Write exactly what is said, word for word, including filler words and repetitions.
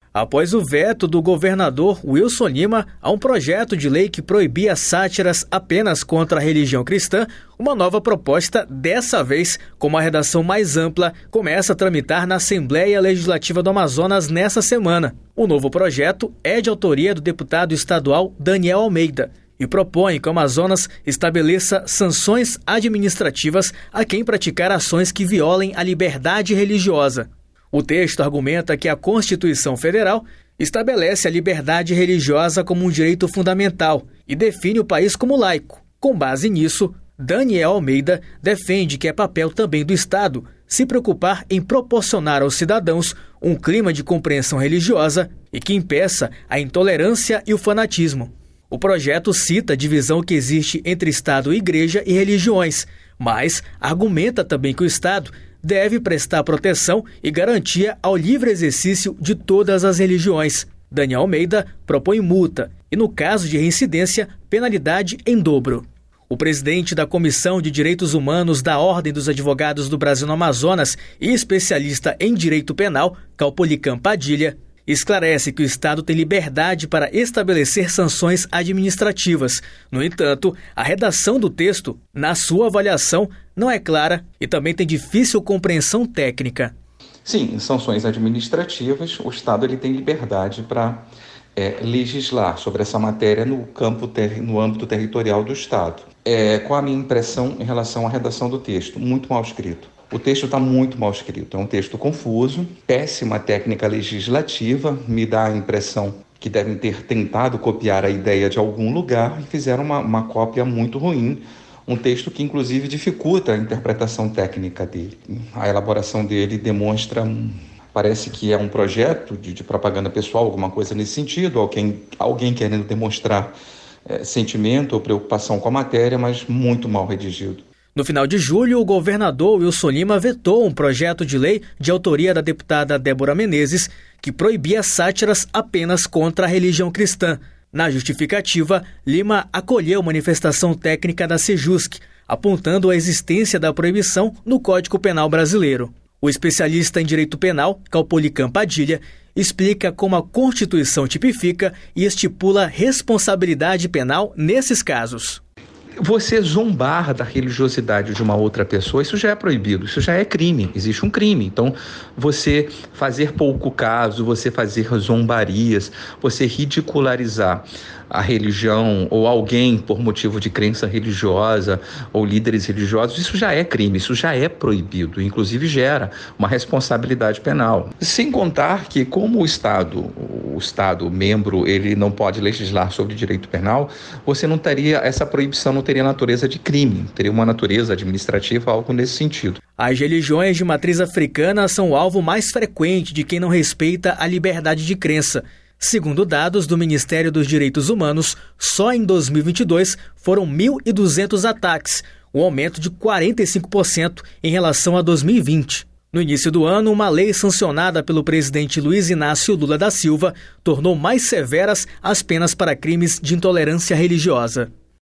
Após o veto do governador Wilson Lima a um projeto de lei que proibia sátiras apenas contra a religião cristã, uma nova proposta, dessa vez com uma redação mais ampla, começa a tramitar na Assembleia Legislativa do Amazonas nessa semana. O novo projeto é de autoria do deputado estadual Daniel Almeida e propõe que o Amazonas estabeleça sanções administrativas a quem praticar ações que violem a liberdade religiosa. O texto argumenta que a Constituição Federal estabelece a liberdade religiosa como um direito fundamental e define o país como laico. Com base nisso, Daniel Almeida defende que é papel também do Estado se preocupar em proporcionar aos cidadãos um clima de compreensão religiosa e que impeça a intolerância e o fanatismo. O projeto cita a divisão que existe entre Estado, Igreja e religiões, mas argumenta também que o Estado deve prestar proteção e garantia ao livre exercício de todas as religiões. Daniel Almeida propõe multa e, no caso de reincidência, penalidade em dobro. O presidente da Comissão de Direitos Humanos da Ordem dos Advogados do Brasil no Amazonas e especialista em direito penal, Caupolicam Padilha, esclarece que o Estado tem liberdade para estabelecer sanções administrativas. No entanto, a redação do texto, na sua avaliação, não é clara e também tem difícil compreensão técnica. Sim, sanções administrativas, o Estado ele tem liberdade para é, legislar sobre essa matéria no, campo ter, no âmbito territorial do Estado. É, qual a minha impressão em relação à redação do texto? Muito mal escrito. O texto está muito mal escrito, é um texto confuso, péssima técnica legislativa, me dá a impressão que devem ter tentado copiar a ideia de algum lugar e fizeram uma, uma cópia muito ruim, um texto que inclusive dificulta a interpretação técnica dele. A elaboração dele demonstra, parece que é um projeto de, de propaganda pessoal, alguma coisa nesse sentido, alguém, alguém querendo demonstrar é, sentimento ou preocupação com a matéria, mas muito mal redigido. No final de julho, o governador Wilson Lima vetou um projeto de lei de autoria da deputada Débora Menezes que proibia sátiras apenas contra a religião cristã. Na justificativa, Lima acolheu manifestação técnica da Sejusc, apontando a existência da proibição no Código Penal brasileiro. O especialista em direito penal, Caupolicam Padilha, explica como a Constituição tipifica e estipula responsabilidade penal nesses casos. Você zombar da religiosidade de uma outra pessoa, isso já é proibido, isso já é crime, existe um crime. Então, você fazer pouco caso, você fazer zombarias, você ridicularizar a religião ou alguém por motivo de crença religiosa ou líderes religiosos, isso já é crime, isso já é proibido, inclusive gera uma responsabilidade penal. Sem contar que, como o Estado, o Estado membro, ele não pode legislar sobre direito penal, você não teria, essa proibição não teria natureza de crime, teria uma natureza administrativa, algo nesse sentido. As religiões de matriz africana são o alvo mais frequente de quem não respeita a liberdade de crença. Segundo dados do Ministério dos Direitos Humanos, só em dois mil e vinte e dois foram mil e duzentos ataques, um aumento de quarenta e cinco por cento em relação a dois mil e vinte. No início do ano, uma lei sancionada pelo presidente Luiz Inácio Lula da Silva tornou mais severas as penas para crimes de intolerância religiosa.